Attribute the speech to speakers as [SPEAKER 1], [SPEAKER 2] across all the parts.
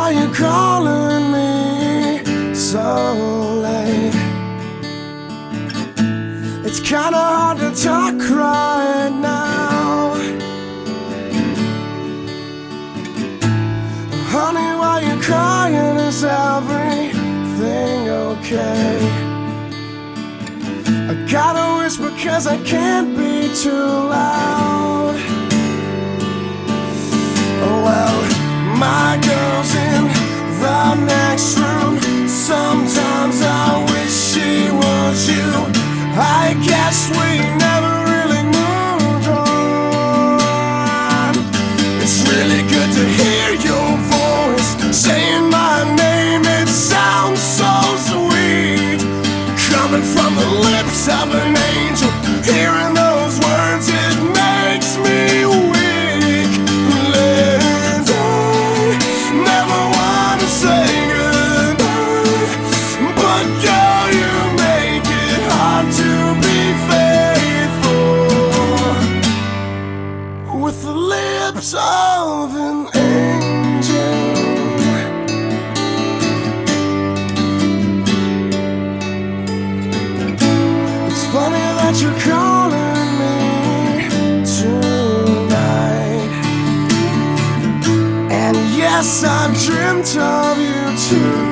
[SPEAKER 1] why you're calling me so late. It's kinda hard to talk right now. Honey, why you crying? Is everything okay? I gotta whisper 'cause I can't be too loud. Oh well, my girl's in the next room. Sometimes I wish she was you. I guess we never really moved on. It's really good to hear your voice saying my name. It sounds so sweet, coming from the lips of an angel. Hearing those words, it makes me weak. And I never want to say goodbye, but girl, you make it hard to be faithful with the lips of an angel. It's funny that you're calling me tonight, and yes, I've dreamt of you too.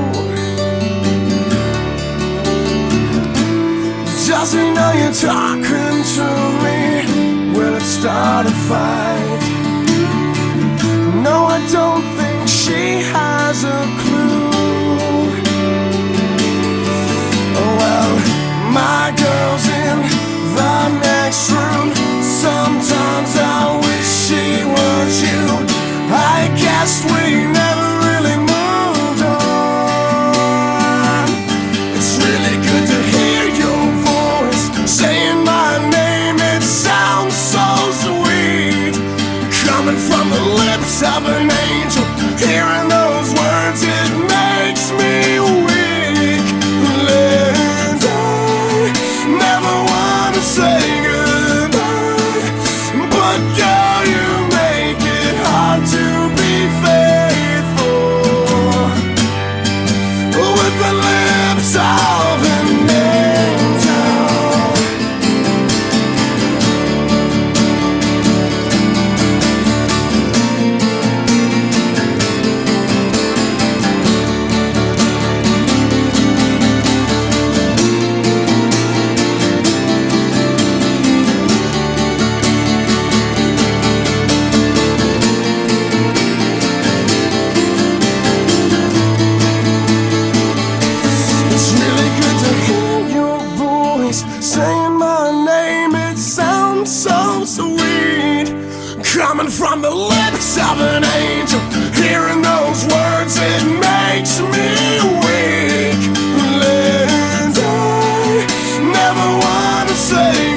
[SPEAKER 1] Does he know you're talking to me? Will it start a fight? No, I don't think she has a clue. Oh well, my girl's in the next room. Sometimes I wish she was you. I guess we never really moved on. It's really good to hear your voice saying my name. It sounds so sweet, coming from the lips of an angel. Hearing those words, it makes me weak. And I never want to say goodbye, but girl, you make it hard to be faithful with the lips of an angel. It's really good to hear your voice saying my name. It sounds so sweet, coming from the lips of an angel. Hearing those words, it makes me weak. And I never want to say